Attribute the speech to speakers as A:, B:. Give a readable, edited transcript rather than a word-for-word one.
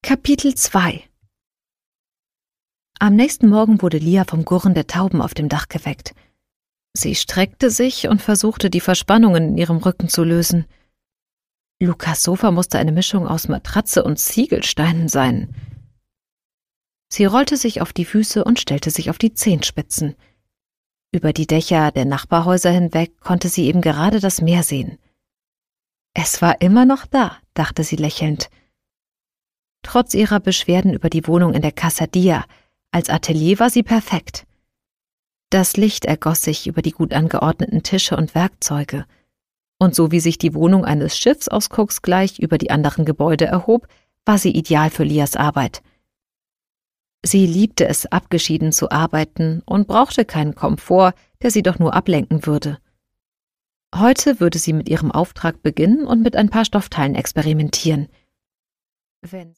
A: Kapitel 2 Am nächsten Morgen wurde Lia vom Gurren der Tauben auf dem Dach geweckt. Sie streckte sich und versuchte, die Verspannungen in ihrem Rücken zu lösen. Lukas Sofa musste eine Mischung aus Matratze und Ziegelsteinen sein. Sie rollte sich auf die Füße und stellte sich auf die Zehenspitzen. Über die Dächer der Nachbarhäuser hinweg konnte sie eben gerade das Meer sehen. Es war immer noch da, dachte sie lächelnd. Trotz ihrer Beschwerden über die Wohnung in der Casa Dia, als Atelier war sie perfekt. Das Licht ergoss sich über die gut angeordneten Tische und Werkzeuge. Und so wie sich die Wohnung eines Schiffsausgucks gleich über die anderen Gebäude erhob, war sie ideal für Lias Arbeit. Sie liebte es, abgeschieden zu arbeiten und brauchte keinen Komfort, der sie doch nur ablenken würde. Heute würde sie mit ihrem Auftrag beginnen und mit ein paar Stoffteilen experimentieren.